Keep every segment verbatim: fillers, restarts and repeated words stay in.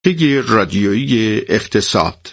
شبکه رادیویی اقتصاد.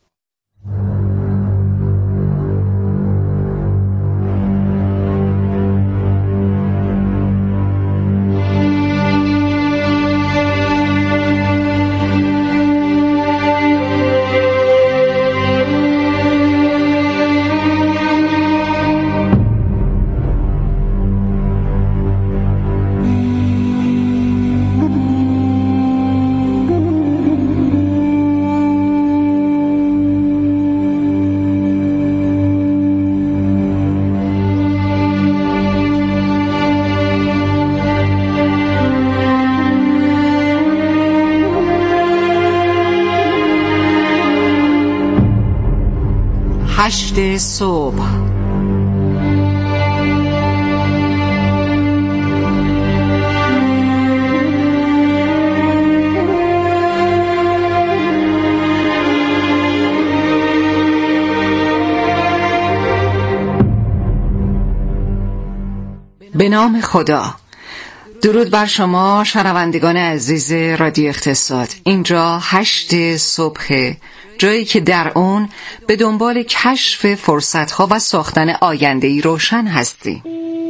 هشت صبح. به نام خدا. درود بر شما شنوندگان عزیز رادیو اقتصاد. اینجا هشت صبح، جایی که در اون به دنبال کشف فرصت‌ها و ساختن آینده‌ای روشن هستی.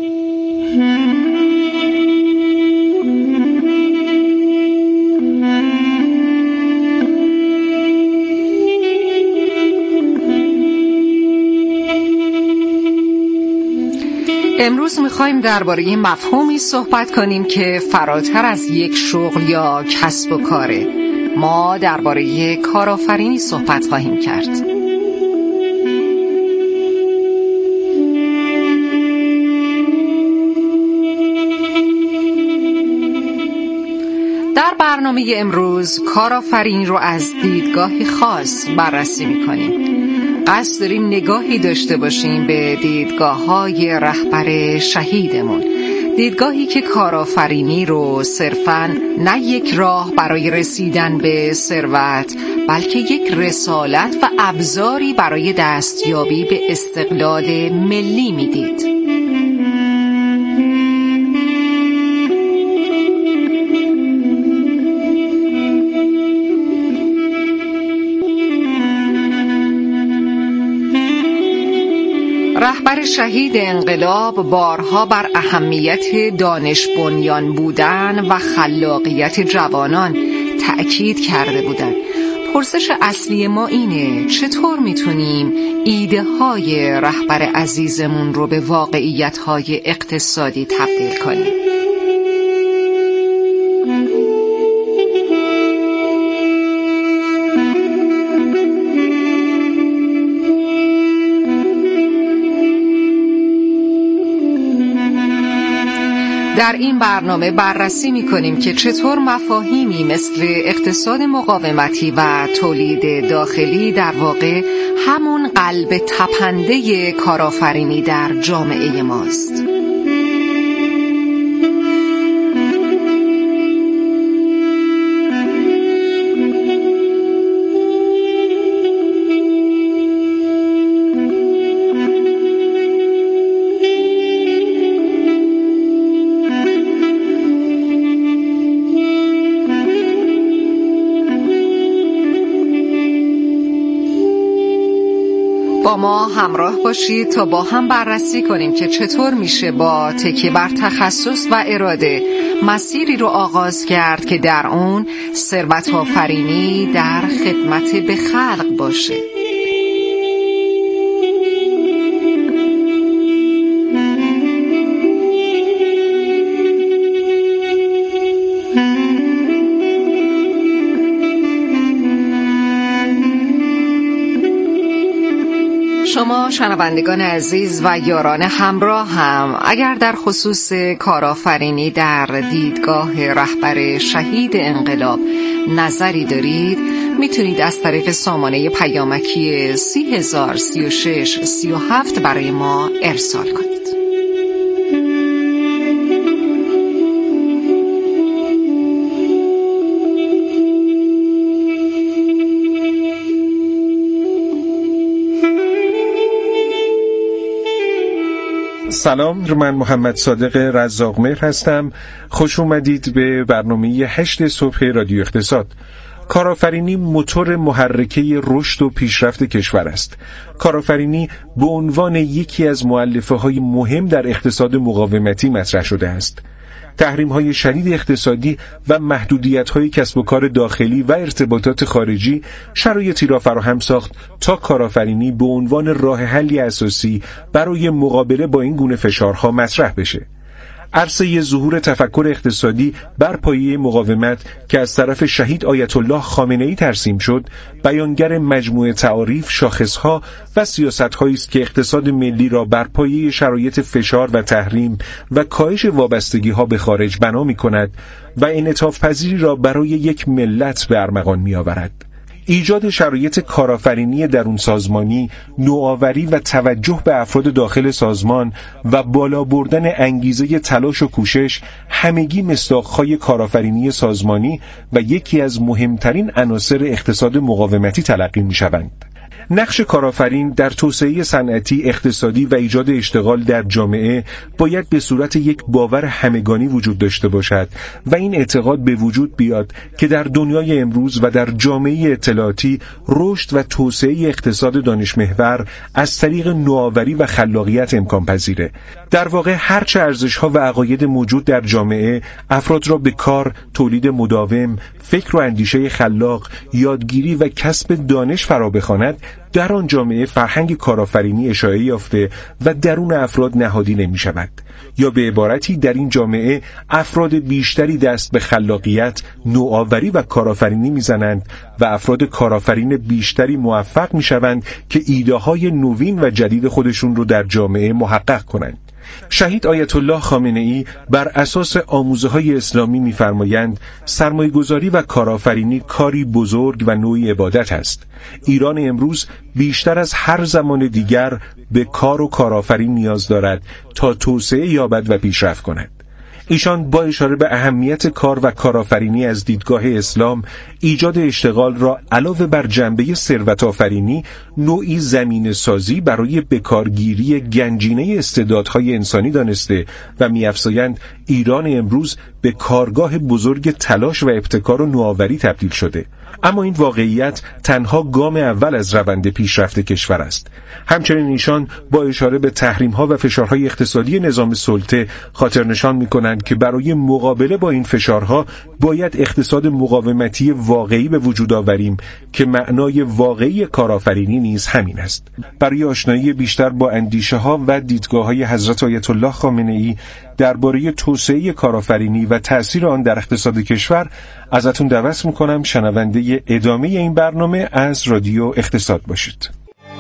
امروز می‌خوایم درباره مفهومی صحبت کنیم که فراتر از یک شغل یا کسب و کاره. ما درباره کارآفرینی صحبت خواهیم کرد. در برنامه امروز کارآفرینی رو از دیدگاهی خاص بررسی می‌کنیم. قصد داریم نگاهی داشته باشیم به دیدگاه‌های رهبر شهیدمون، دیدگاهی که کارآفرینی رو صرفاً نه یک راه برای رسیدن به ثروت، بلکه یک رسالت و ابزاری برای دستیابی به استقلال ملی میدید. رهبر شهید انقلاب بارها بر اهمیت دانش بنیان بودن و خلاقیت جوانان تأکید کرده بودند. پرسش اصلی ما اینه: چطور میتونیم ایده های رهبر عزیزمون رو به واقعیت های اقتصادی تبدیل کنیم؟ در این برنامه بررسی می‌کنیم که چطور مفاهیمی مثل اقتصاد مقاومتی و تولید داخلی در واقع همون قلب تپنده کارآفرینی در جامعه ماست. با ما همراه باشید تا با هم بررسی کنیم که چطور میشه با تکیه بر تخصص و اراده مسیری رو آغاز کرد که در اون ثروت آفرینی در خدمت به خلق باشه. شما شنوندگان عزیز و یاران همراه هم اگر در خصوص کارآفرینی در دیدگاه رهبر شهید انقلاب نظری دارید، میتونید از طریق سامانه پیامکی سی هزار سی و شش سی و هفت برای ما ارسال کنید. سلام، من محمد صادق رزاقمهر هستم. خوش اومدید به برنامه هشت صبح رادیو اقتصاد. کارآفرینی موتور محرکه رشد و پیشرفت کشور است. کارآفرینی به عنوان یکی از مؤلفه‌های مهم در اقتصاد مقاومتی مطرح شده است. تحریم‌های شدید اقتصادی و محدودیت‌های کسب و کار داخلی و ارتباطات خارجی شرایطی را فراهم ساخت تا کارآفرینی به عنوان راه حلی اساسی برای مقابله با این گونه فشارها مطرح بشه. عرصه ظهور تفکر اقتصادی بر پایه مقاومت که از طرف شهید آیت الله خامنه‌ای ترسیم شد، بیانگر مجموعه تعاریف، شاخصها و سیاست‌هایی است که اقتصاد ملی را بر پایه شرایط فشار و تحریم و کاهش وابستگی‌ها به خارج بنا می‌کند و انعطاف پذیری را برای یک ملت به ارمغان می‌آورد. ایجاد شرایط کارآفرینی درون سازمانی، نوآوری و توجه به افراد داخل سازمان و بالا بردن انگیزه تلاش و کوشش همگی مصداق‌های کارآفرینی سازمانی و یکی از مهمترین عناصر اقتصاد مقاومتی تلقی می‌شوند. نقش کارآفرین در توسعه صنعتی، اقتصادی و ایجاد اشتغال در جامعه باید به صورت یک باور همگانی وجود داشته باشد و این اعتقاد به وجود بیاد که در دنیای امروز و در جامعه اطلاعاتی رشد و توسعه اقتصاد دانش‌محور از طریق نوآوری و خلاقیت امکان پذیره. در واقع هرچه ارزش‌ها و عقاید موجود در جامعه افراد را به کار، تولید مداوم، فکر و اندیشه خلاق، یادگیری و کسب دانش فرا بخواند، در آن جامعه فرهنگ کارآفرینی اشاعه یافته و درون افراد نهادی نمی شود. یا به عبارتی در این جامعه افراد بیشتری دست به خلاقیت، نوآوری و کارآفرینی میزنند و افراد کارآفرین بیشتری موفق می شوند که ایده های نوین و جدید خودشون رو در جامعه محقق کنند. شهید آیت الله خامنه‌ای بر اساس آموزه‌های اسلامی می‌فرمایند سرمایه‌گذاری و کارآفرینی کاری بزرگ و نوعی عبادت است. ایران امروز بیشتر از هر زمان دیگر به کار و کارآفرین نیاز دارد تا توسعه یابد و پیشرفت کند. ایشان با اشاره به اهمیت کار و کارآفرینی از دیدگاه اسلام، ایجاد اشتغال را علاوه بر جنبه ثروت آفرینی نوعی زمینه سازی برای بکارگیری گنجینه استعدادهای انسانی دانسته و می‌افزایند ایران امروز به کارگاه بزرگ تلاش و ابتکار و نوآوری تبدیل شده. اما این واقعیت تنها گام اول از روند پیشرفت کشور است. همچنین ایشان با اشاره به تحریم‌ها و فشارهای اقتصادی نظام سلطه خاطر نشان می‌کنند که برای مقابله با این فشارها باید اقتصاد مقاومتی واقعی به وجود آوریم که معنای واقعی کارآفرینی نیز همین است. برای آشنایی بیشتر با اندیشه‌ها و دیدگاه‌های حضرت آیت الله خامنه‌ای درباره توسعه کارآفرینی و تأثیر آن در اقتصاد کشور ازتون دعوت می‌کنم شنونده ادامه این برنامه از رادیو اقتصاد باشید.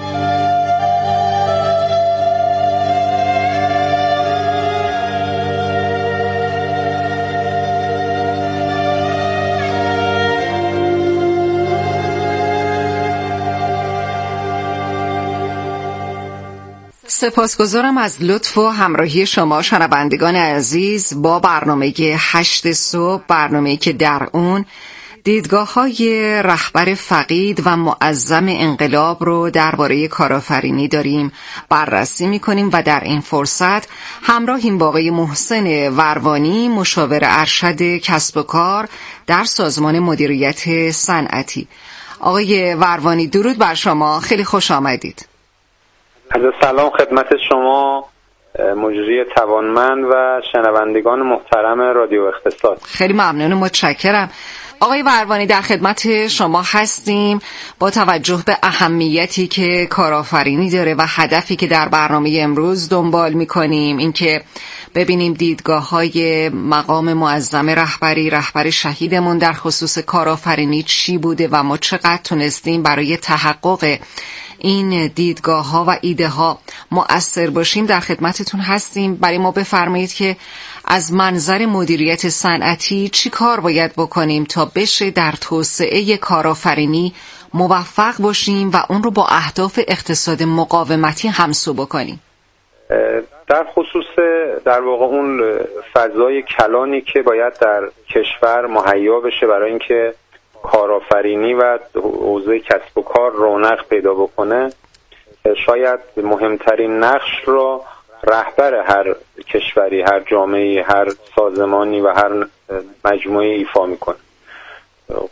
سپاسگزارم از لطف و همراهی شما شنوندگان عزیز با برنامه هشت صبح، برنامه‌ای که در اون دیدگاه‌های رهبر فقید و معظم انقلاب رو درباره کارآفرینی داریم بررسی می‌کنیم و در این فرصت همراهیم با آقای محسن وروانی، مشاور ارشد کسب و کار در سازمان مدیریت صنعتی. آقای وروانی درود بر شما، خیلی خوش آمدید. سلام خدمت شما مجری توانمند و شنوندگان محترم رادیو اقتصاد. خیلی ممنون، متشکرم. آقای وروانی در خدمت شما هستیم با توجه به اهمیتی که کارآفرینی داره و هدفی که در برنامه امروز دنبال می‌کنیم، این که ببینیم دیدگاه‌های مقام معظم رهبری، رهبر شهیدمون در خصوص کارآفرینی چی بوده و ما چقدر تونستیم برای تحقق این دیدگاه ها و ایده ها مؤثر باشیم. در خدمتتون هستیم. برای ما بفرمایید که از منظر مدیریت صنعتی چی کار باید بکنیم تا بشه در توسعه کارآفرینی موفق باشیم و اون رو با اهداف اقتصاد مقاومتی همسو بکنیم. در خصوص در واقع اون فضای کلانی که باید در کشور مهیا بشه برای اینکه کارآفرینی و حوزه کسب و کار رونق پیدا بکنه، شاید مهمترین نقش را رهبر هر کشوری، هر جامعه، هر سازمانی و هر مجموعه ایفا میکنه. خب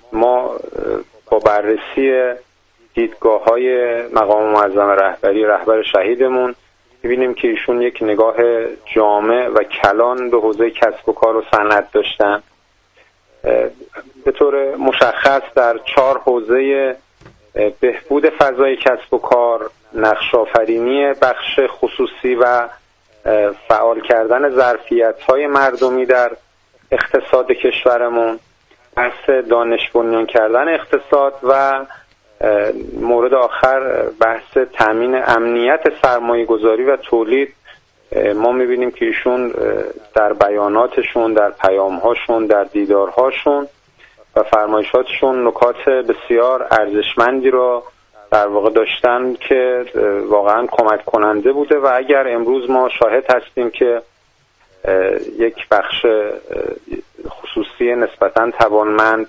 ما با بررسی دیدگاه‌های مقام معظم رهبری رهبر شهیدمون می‌بینیم که ایشون یک نگاه جامع و کلان به حوزه کسب و کار و صنعت داشتن. به طور مشخص در چهار حوزه بهبود فضای کسب و کار، نقش آفرینی بخش خصوصی و فعال کردن ظرفیت‌های مردمی در اقتصاد کشورمون، بحث دانش بنیان کردن اقتصاد و مورد آخر بحث تامین امنیت سرمایه گذاری و تولید. ما میبینیم که ایشون در بیاناتشون، در پیامهاشون، در دیدارهاشون و فرمایشاتشون نکات بسیار ارزشمندی را در واقع داشتن که واقعا کمک کننده بوده و اگر امروز ما شاهد هستیم که یک بخش خصوصی نسبتاً توانمند،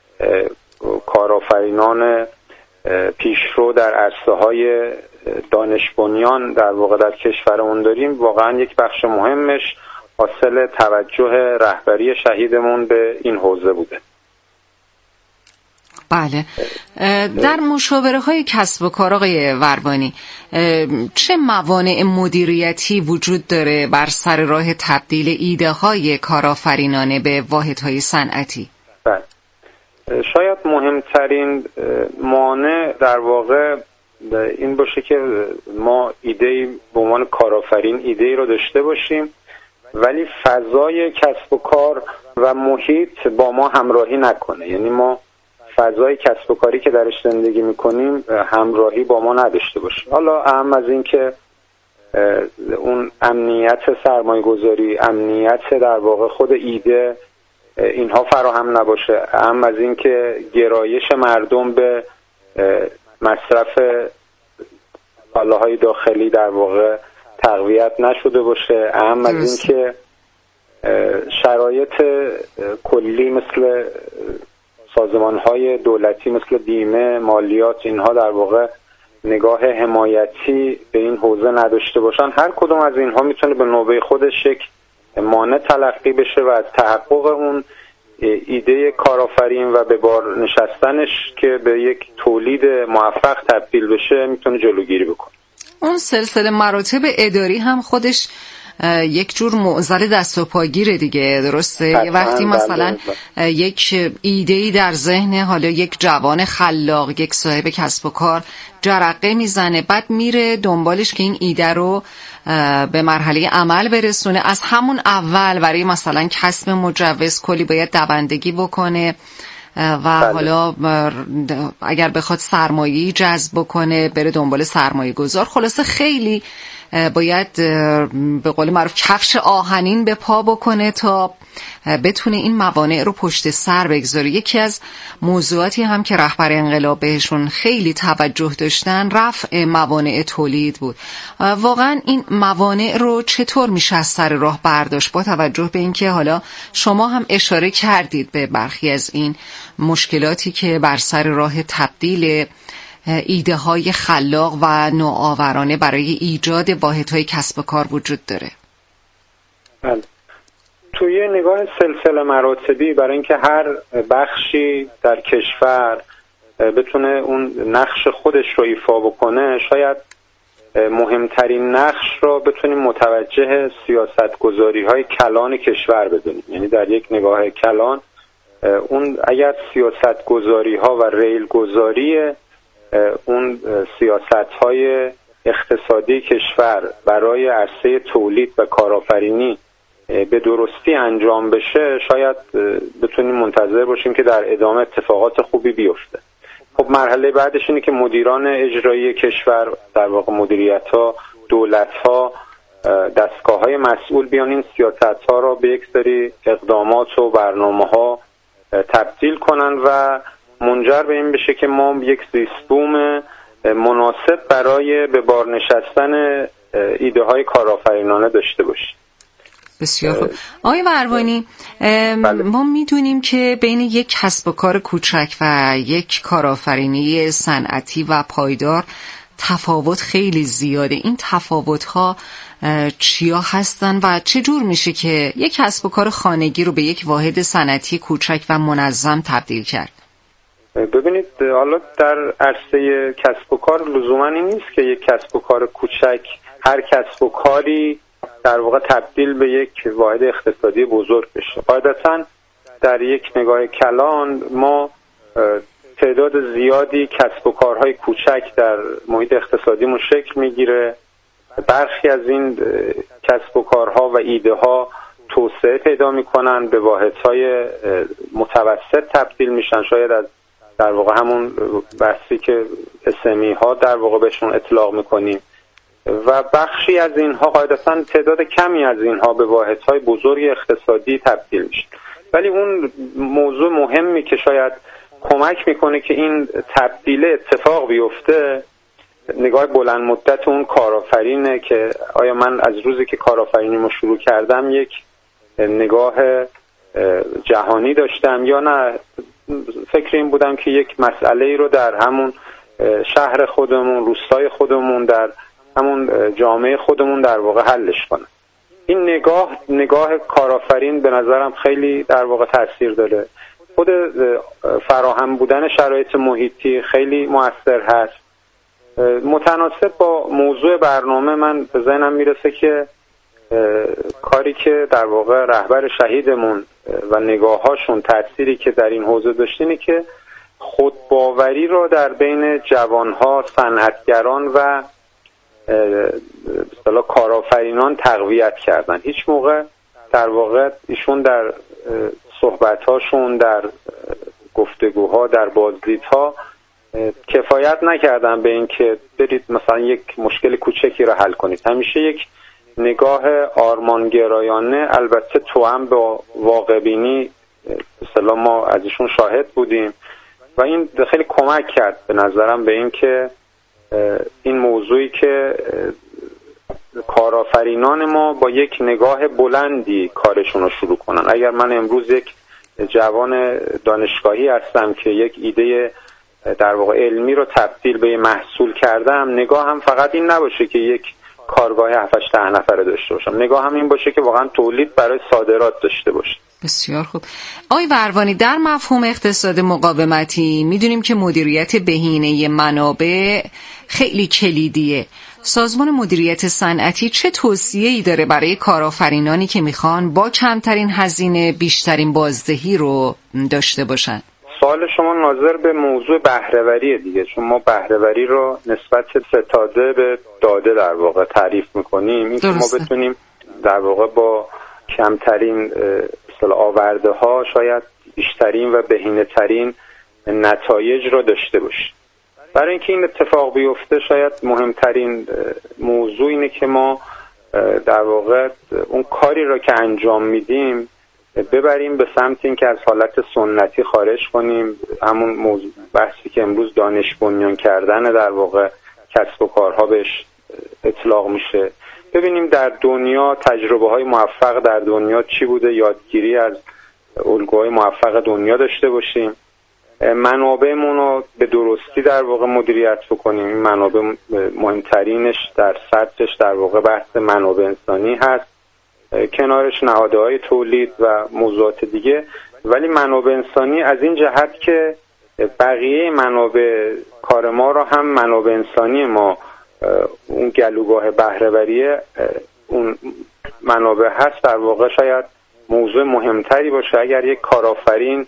کارآفرینان پیشرو در عرصه‌های دانش بنیان در واقع در کشورمون داریم، واقعا یک بخش مهمش حاصل توجه رهبری شهیدمون به این حوزه بوده. بله. در مشاوره های کسب و کار آقای وروانی چه موانع مدیریتی وجود داره بر سر راه تبدیل ایده های کارآفرینانه به واحد های صنعتی؟ بله. شاید مهمترین مانع در واقع این باشه که ما ایده به عنوان کارآفرین ایده رو داشته باشیم ولی فضای کسب و کار و محیط با ما همراهی نکنه. یعنی ما فضای کسب و کاری که درش زندگی میکنیم همراهی با ما نداشته باشه. حالا اهم از این که اون امنیت سرمایه گذاری، امنیت در واقع خود ایده، اینها فراهم نباشه. اهم از این که گرایش مردم به مصرف کالاهای داخلی در واقع تقویت نشده باشه. اهم از این که شرایط کلی مثل سازمان‌های دولتی مثل بیمه، مالیات، اینها در واقع نگاه حمایتی به این حوزه نداشته باشن. هر کدوم از اینها میتونه به نوبه خودش یک مانع تلقی بشه و از تحقق اون ایده کارآفرین و به بار نشستنش که به یک تولید موفق تبدیل بشه میتونه جلوگیری بکنه. اون سلسله مراتب اداری هم خودش یک جور معضل دست و پاگیره دیگه، درسته؟ یه وقتی مثلا یک ایده‌ای در ذهن حالا یک جوان خلاق، یک صاحب کسب و کار جرقه میزنه، بعد میره دنبالش که این ایده رو به مرحله عمل برسونه. از همون اول برای مثلا کسب مجوز کلی باید دوندگی بکنه و بله. حالا اگر بخواد سرمایه‌ای جذب بکنه بره دنبال سرمایه گذار. خلاصه خیلی باید به قول معروف کفش آهنین به پا بکنه تا بتونه این موانع رو پشت سر بگذاره. یکی از موضوعاتی هم که رهبر انقلاب بهشون خیلی توجه داشتن رفع موانع تولید بود. واقعا این موانع رو چطور میشه از سر راه برداشت با توجه به اینکه حالا شما هم اشاره کردید به برخی از این مشکلاتی که بر سر راه تبدیل ایده های خلاق و نوآورانه برای ایجاد واحدهای کسب و کار وجود داره؟ بله. توی نگاه سلسله مراتبی برای اینکه هر بخشی در کشور بتونه اون نقش خودش رو ایفا بکنه، شاید مهمترین نقش رو بتونیم متوجه سیاستگذاری های کلان کشور بدونیم. یعنی در یک نگاه کلان اون اگر سیاستگذاری ها و ریل گذاری اون سیاست‌های اقتصادی کشور برای عرصه تولید و کارآفرینی به درستی انجام بشه، شاید بتونیم منتظر باشیم که در ادامه اتفاقات خوبی بیفته. خب مرحله بعدش اینه که مدیران اجرایی کشور، در واقع مدیریت‌ها، دولت‌ها، دستگاه‌های مسئول بیان این سیاست‌ها را به یک سری اقدامات و برنامه‌ها تبدیل کنن و منجر به این بشه که ما یک زیستبوم مناسب برای به بار نشستن ایده های کارآفرینانه داشته باشیم. بسیار خوب. آقای وروانی، ما میدونیم که بین یک کسب و کار کوچک و یک کارآفرینی صنعتی و پایدار تفاوت خیلی زیاده. این تفاوت‌ها چیا هستن و چه جور میشه که یک کسب و کار خانگی رو به یک واحد صنعتی کوچک و منظم تبدیل کرد؟ ببینید حالا در عرصه کسب و کار لزوما این نیست که یک کسب و کار کوچک، هر کسب و کاری در واقع تبدیل به یک واحد اقتصادی بزرگ بشه. قاعدتاً در یک نگاه کلان ما تعداد زیادی کسب و کارهای کوچک در محیط اقتصادیمون شکل میگیره. برخی از این کسب و کارها و ایده ها توسعه پیدا میکنن، به واحدهای متوسط تبدیل میشن، شاید از در واقع همون بحثی که اسمی ها در واقع بهشون اطلاق میکنیم و بخشی از اینها قاعدتاً تعداد کمی از اینها به واحدهای بزرگ اقتصادی تبدیل میشن. ولی اون موضوع مهمی که شاید کمک میکنه که این تبدیل اتفاق بیفته، نگاه بلند مدت اون کارآفرینه که آیا من از روزی که کارآفرینیمو شروع کردم یک نگاه جهانی داشتم یا نه فکر این بودم که یک مسئله ای رو در همون شهر خودمون، روستای خودمون، در همون جامعه خودمون در واقع حلش کنم. این نگاه نگاه کارآفرین به نظرم خیلی در واقع تاثیر داره. خود فراهم بودن شرایط محیطی خیلی مؤثر هست. متناسب با موضوع برنامه من به ذهنم میرسه که کاری که در واقع رهبر شهیدمون و نگاهاشون تأثیری که در این حوزه داشتینه که خودباوری رو در بین جوانها، صنعتگران و مثلا کارآفرینان تقویت کردن. هیچ موقع در واقع ایشون در صحبت‌هاشون، در گفتگوها، در بازدیدها کفایت نکردن به این که برید مثلا یک مشکل کوچکی را حل کنید. همیشه یک نگاه آرمانگرایانه، البته توأم با واقع‌بینی، مثلا ما از ایشون شاهد بودیم و این خیلی کمک کرد به نظرم به این که این موضوعی که کارآفرینان ما با یک نگاه بلندی کارشون رو شروع کنن. اگر من امروز یک جوان دانشگاهی هستم که یک ایده در واقع علمی رو تبدیل به محصول کردم، نگاه هم فقط این نباشه که یک کارگاه هفت هشت نفره داشته باشم، نگاه هم این باشه که واقعا تولید برای صادرات داشته باشه. بسیار خوب. آقای وروانی، در مفهوم اقتصاد مقاومتی میدونیم که مدیریت بهینه منابع خیلی کلیدیه. سازمان مدیریت صنعتی چه توصیه‌ای داره برای کارآفرینانی که میخوان با کمترین هزینه بیشترین بازدهی رو داشته باشن؟ سوال شما ناظر به موضوع بهره‌وری دیگه، چون ما بهره‌وری رو نسبت ستاده به داده در واقع تعریف میکنیم. این که ما بتونیم در واقع با کمترین اصطلاح آورده ها شاید بیشترین و بهینه ترین نتایج رو داشته باشیم. برای اینکه این اتفاق بیفته شاید مهمترین موضوع اینه که ما در واقع اون کاری رو که انجام میدیم ببریم به سمت این که از حالت سنتی خارج کنیم. همون موضوع بحثی که امروز دانش بنیان کردن در واقع کسب و کارها بهش اطلاق میشه. ببینیم در دنیا تجربه های موفق در دنیا چی بوده، یادگیری از الگوهای موفق دنیا داشته باشیم، منابعمون رو به درستی در واقع مدیریت بکنیم. این منابع مهمترینش در سطحش در واقع بحث منابع انسانی هست، کنارش نهادهای تولید و موضوعات دیگه. ولی منابع انسانی از این جهت که بقیه منابع کار ما رو هم منابع انسانی ما اون گلوگاه بهره‌وریه اون منابع هست، در واقع شاید موضوع مهمتری باشه اگر یک کارآفرین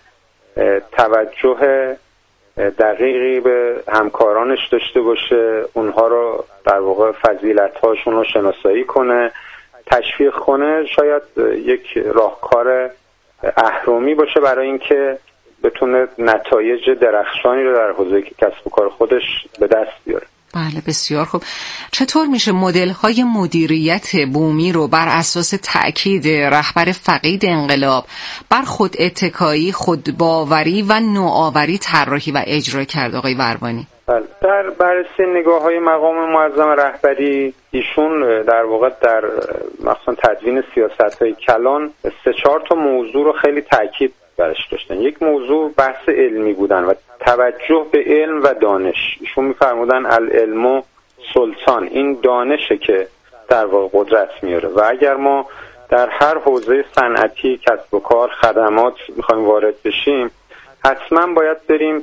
توجه دقیقی به همکارانش داشته باشه، اونها رو در واقع فضیلت‌هاشون رو شناسایی کنه، تشویق کنه. شاید یک راهکار اهرمی باشه برای اینکه بتونه نتایج درخشانی رو در حوزه کسب و کار خودش به دست بیاره. بله، بسیار خوب. چطور میشه مدل‌های مدیریت بومی رو بر اساس تأکید رهبر فقید انقلاب بر خود اتکایی، خودباوری و نوآوری طراحی و اجرا کرد آقای وروانی؟ بله، در بررسی نگاه‌های مقام معظم رهبری ایشون در واقع در مثلا تدوین سیاست‌های کلان سه چهار تا موضوع رو خیلی تأکید برش داشتن. یک موضوع بحث علمی بودن و توجه به علم و دانش. ایشون می‌فرمودن العلم سلطان، این دانشه که در واقع قدرت میاره و اگر ما در هر حوزه صنعتی، کسب و کار، خدمات می‌خوایم وارد بشیم، حتما باید بریم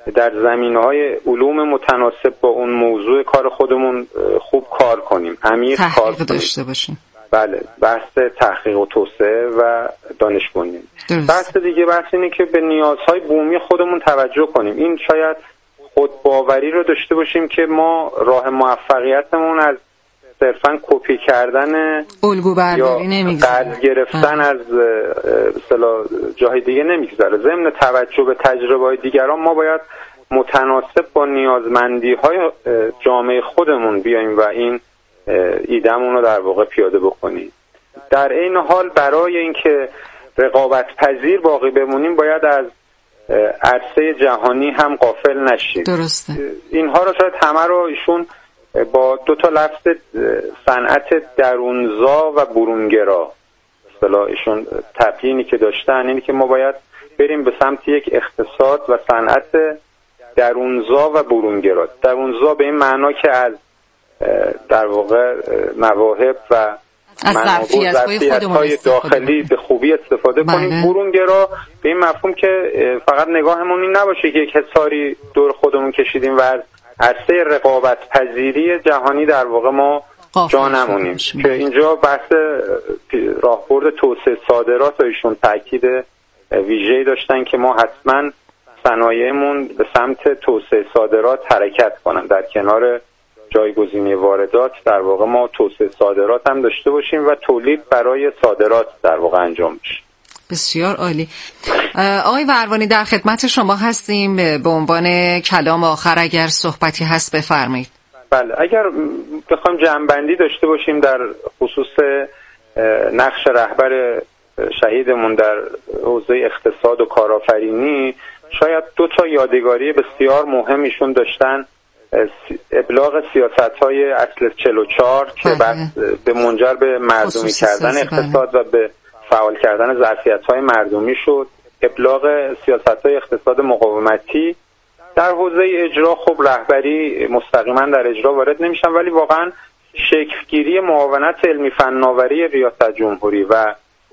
در زمینه‌های علوم متناسب با اون موضوع کار خودمون خوب کار کنیم، عمیق کار کنیم، داشته باشیم. بله، بحث تحقیق و توسعه و دانش بنیان. بحث دیگه بحث اینه که به نیازهای بومی خودمون توجه کنیم. این شاید خودباوری رو داشته باشیم که ما راه موفقیتمون از صرفاً کپی کردن الگو برداری نمیگذره، قرض گرفتن از اصطلاح جای دیگه نمیگذره. ضمن توجه به تجربه‌های دیگران ما باید متناسب با نیازمندی‌های جامعه خودمون بیایم و این ایده‌مون رو در واقع پیاده بکنیم. در این حال برای اینکه رقابت پذیر باقی بمونیم باید از عرصه جهانی هم غافل نشیم. درسته. اینها رو شاید همه رو ایشون با دو تا لفظ صنعت درونزا و برونگرا اصطلاح ایشون تبیینی که داشتن اینی که ما باید بریم به سمت یک اقتصاد و صنعت درونزا و برونگرا. درونزا به این معنا که از در واقع مواهب و از ظرفیت‌های داخلی به خوبی استفاده کنیم. بله. برونگرا به این مفهوم که فقط نگاهمون این نباشه که یک حصاری دور خودمون کشیدیم و از عرصه رقابت پذیری جهانی در واقع ما جا نمونیم، که اینجا بحث راهبرد توسعه صادرات و ایشون تاکید ویژه‌ای داشتن که ما حتما صنایعمون به سمت توسعه صادرات حرکت کنن، در کنار جایگزینی واردات در واقع ما توسعه صادرات هم داشته باشیم و تولید برای صادرات در واقع انجام بشه. بسیار عالی. آقای وروانی در خدمت شما هستیم. به عنوان کلام آخر اگر صحبتی هست بفرمایید. بله، اگر بخوایم جمع‌بندی داشته باشیم در خصوص نقش رهبر شهیدمون در حوزه اقتصاد و کارآفرینی، شاید دو تا یادگاری بسیار مهم ایشون داشتن. ابلاغ سیاست‌های اصل چهل و چهار که بعد به منجر به مردمی کردن اقتصاد و به فعال کردن ظرفیت‌های مردمی شد. ابلاغ سیاست‌های اقتصاد مقاومتی در حوزه اجرا خب رهبری مستقیما در اجرا وارد نمیشن، ولی واقعا شکلگیری معاونت علمی فناوری ریاست جمهوری و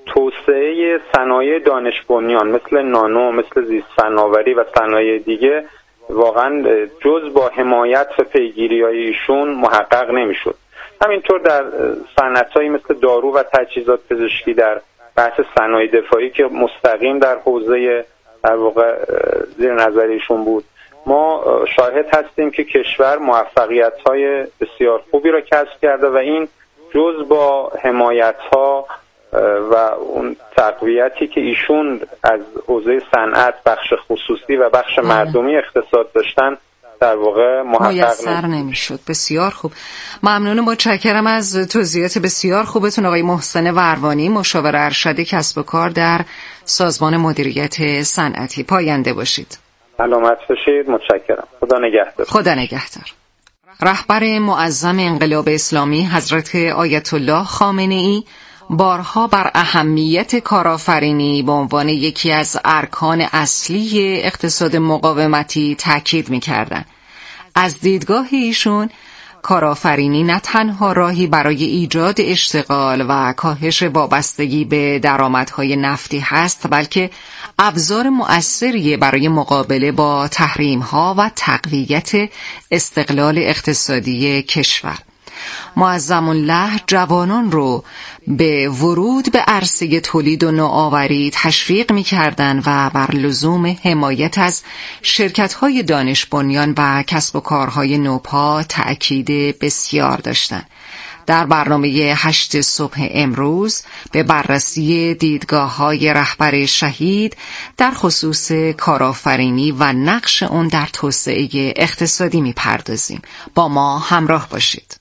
توسعه صنایع دانش بنیان مثل نانو، مثل زیست فناوری و صنایع دیگه واقعا جز با حمایت و پیگیری‌های ایشون محقق نمیشد. همینطور در صنعت‌هایی مثل دارو و تجهیزات پزشکی، در بحث صنایع دفاعی که مستقیم در حوزه در واقع زیر نظر ایشون بود، ما شاهد هستیم که کشور موفقیت‌های بسیار خوبی را کسب کرده و این جز با حمایت‌ها و اون تقویتی که ایشون از حوزه صنعت، بخش خصوصی و بخش مردمی اقتصاد داشتن در واقع میسر نمیشد. بسیار خوب، ممنون، متشکرم از توضیحات بسیار خوبتون آقای محسن وروانی، مشاور ارشد کسب و کار در سازمان مدیریت صنعتی. پاینده باشید. سلامت باشید. متشکرم. خدا نگهدار. خدا نگهدار. رهبر معظم انقلاب اسلامی حضرت آیت الله خامنه‌ای بارها بر اهمیت کارآفرینی به عنوان یکی از ارکان اصلی اقتصاد مقاومتی تاکید می‌کردند. از دیدگاه ایشون کارآفرینی نه تنها راهی برای ایجاد اشتغال و کاهش وابستگی به درآمدهای نفتی هست، بلکه ابزار مؤثری برای مقابله با تحریم‌ها و تقویت استقلال اقتصادی کشور. معظم الله جوانان رو به ورود به عرصه تولید و نوآوری تشویق می‌کردند و بر لزوم حمایت از شرکت‌های دانش بنیان و کسب و کارهای نوپا تأکید بسیار داشتند. در برنامه هشت صبح امروز به بررسی دیدگاه‌های رهبر شهید در خصوص کارآفرینی و نقش اون در توسعه اقتصادی می‌پردازیم. با ما همراه باشید.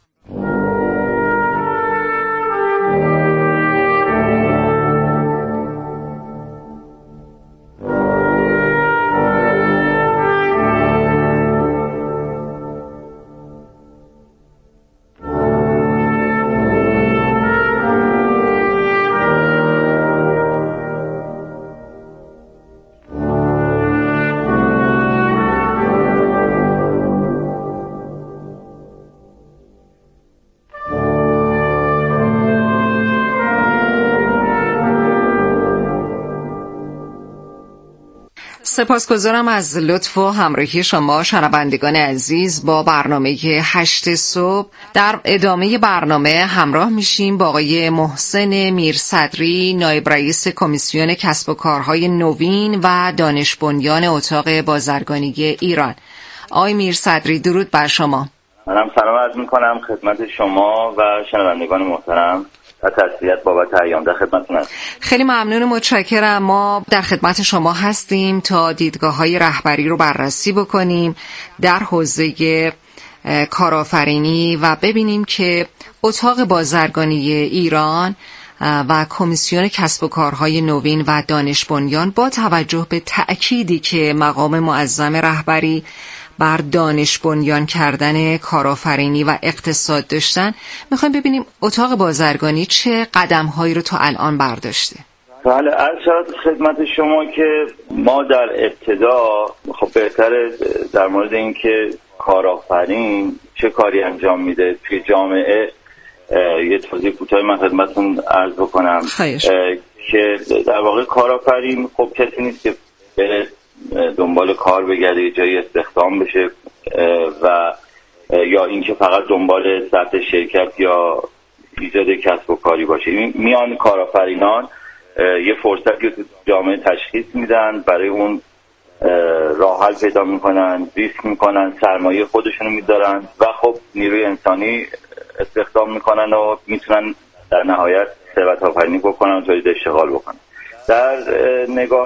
سپاسگزارم از لطف و همراهی شما شنوندگان عزیز با برنامه هشت صبح. در ادامه برنامه همراه میشیم با آقای محسن میرصدری، نایب رئیس کمیسیون کسب و کارهای نوین و دانش بنیان اتاق بازرگانی ایران. آقای میرصدری درود بر شما. منم سلام عرض میکنم خدمت شما و شنوندگان محترم و تسلیت بابت ایام در خدمتتون هستم. خیلی ممنون، متشکرم. ما در خدمت شما هستیم تا دیدگاه‌های رهبری رو بررسی بکنیم در حوزه کارآفرینی و ببینیم که اتاق بازرگانی ایران و کمیسیون کسب و کارهای نوین و دانش بنیان با توجه به تأکیدی که مقام معظم رهبری بر دانش بنیان کردن کارآفرینی و اقتصاد داشتن، میخوایم ببینیم اتاق بازرگانی چه قدم‌هایی رو تا الان برداشته. بله، عرض شد خدمت شما که ما در ابتدا خب بهتره در مورد این که کارآفرین چه کاری انجام میده توی جامعه یه توضیح کوتاهی من خدمتتون عرض بکنم که در واقع کارآفرین خب کسی نیست که بره دنبال کار بگرده، جایی استخدام بشه و یا اینکه فقط دنبال ثبت شرکت یا ایجاد کسب و کاری باشه. میان کارآفرینان یه فرصتی رو تو جامعه تشخیص میدن، برای اون راه حل پیدا میکنن، ریسک میکنن، سرمایه خودشونو میذارن و خب نیروی انسانی استخدام میکنن و میتونن در نهایت ثروت آفرینی بکنن و تولید اشتغال بکنن. در نگاه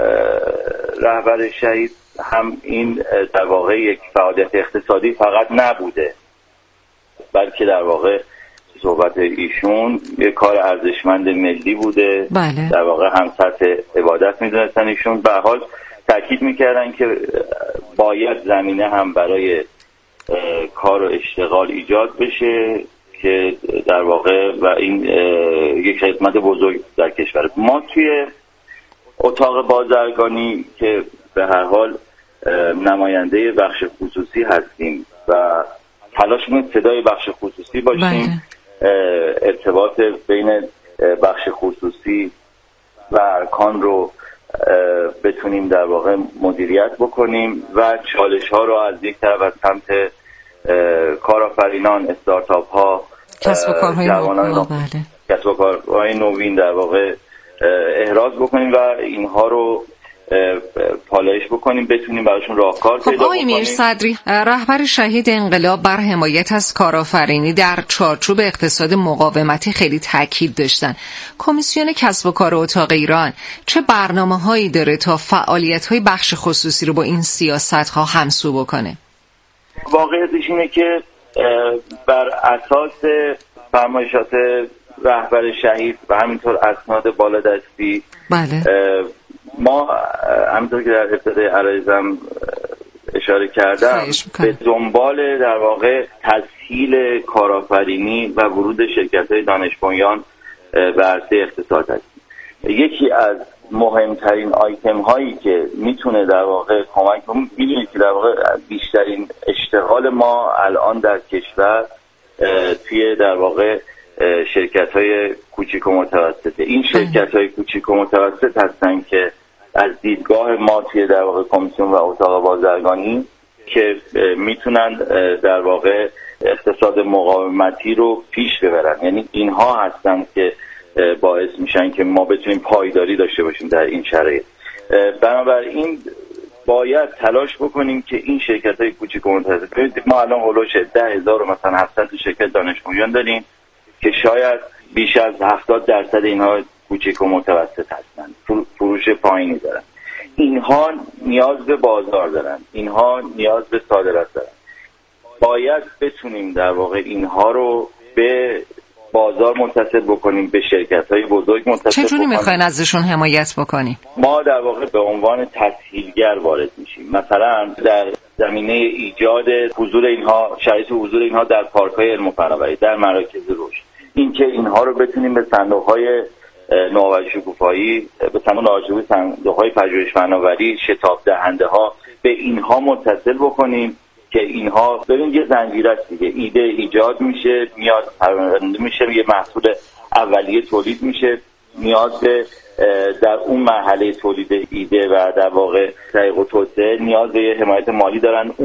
رهبر شهید هم این در واقع یک فعالیت اقتصادی فقط نبوده، بلکه در واقع صحبت ایشون یک کار ارزشمند ملی بوده. بله. در واقع هم سطح عبادت میدونستن ایشون، به حال تاکید میکردن که باید زمینه هم برای کار و اشتغال ایجاد بشه که در واقع و این یک خدمت بزرگ در کشور. ما توی اتاق بازرگانی که به هر حال نماینده بخش خصوصی هستیم و تلاش می‌کنیم صدای بخش خصوصی باشیم. بله. ارتباط بین بخش خصوصی و ارکان رو بتونیم در واقع مدیریت بکنیم و چالش ها رو از یک طرف از سمت کارآفرینان، استارتاپ ها، کسب و کارهای نوین، بله. کسب و کارهای نوین در واقع احراز بکنیم و اینها رو پالایش بکنیم، بتونیم براشون راهکار پیدا بکنیم. آقای میرصدری، رهبر شهید انقلاب بر حمایت از کارآفرینی در چارچوب اقتصاد مقاومتی خیلی تاکید داشتن. کمیسیون کسب و کار اتاق ایران چه برنامه‌هایی داره تا فعالیت‌های بخش خصوصی رو با این سیاست‌ها همسو بکنه؟ واقعیتش اینه که بر اساس فرمایشات رهبر شهید و همینطور اسناد بالادستی، بله. ما همینطور که در ابتدای عرایزم اشاره کردم به دنبال در واقع تسهیل کارآفرینی و ورود شرکت‌های دانش بنیان به عرصه اقتصاد هستیم. یکی از مهمترین آیتم هایی که میتونه در واقع کمک کنه، میدونید که در واقع بیشترین اشتغال ما الان در کشور توی در واقع شرکت های کوچیک و متوسطه. این شرکت های کوچیک و متوسط هستن که از دیدگاه ما توی در واقع کمیسیون و اتاق بازرگانی که میتونن در واقع اقتصاد مقاومتی رو پیش ببرن، یعنی اینها هستن که باعث میشن که ما بتونیم پایداری داشته باشیم در این شرایط. بنابراین باید تلاش بکنیم که این شرکت های کوچیک و متوسط، ما الان هولوش ده هزار و مثلا هفتصد شرکت دانش بنیان داریم که شاید بیش از هفتاد درصد اینها کوچیک و متوسط هستند، فروش پایینی دارن. اینها نیاز به بازار دارن، اینها نیاز به صادرات دارن. باید بتونیم در واقع اینها رو به بازار متصل بکنیم، به شرکت‌های بزرگ متصل بکنیم. چجوری میخواین ازشون حمایت بکنیم؟ ما در واقع به عنوان تسهیلگر وارد میشیم. مثلا در زمینه ایجاد حضور اینها، شرایط حضور اینها در پارک‌های علم و فناوری، در مراکز رشد، اینکه اینها رو بتونیم به صندوق‌های نوآوری شکوفایی، به صندوق نوآوری، صندوق‌های پژوهش فناوری، شتاب دهنده ها، به اینها متصل بکنیم که اینها ببین یه زنجیره است دیگه. ایده ایجاد میشه، میاد پرونده میشه، یه محصول اولیه تولید میشه، نیاز به در اون مرحله تولید ایده و در واقع تحقیق و توسعه نیاز به حمایت مالی دارن.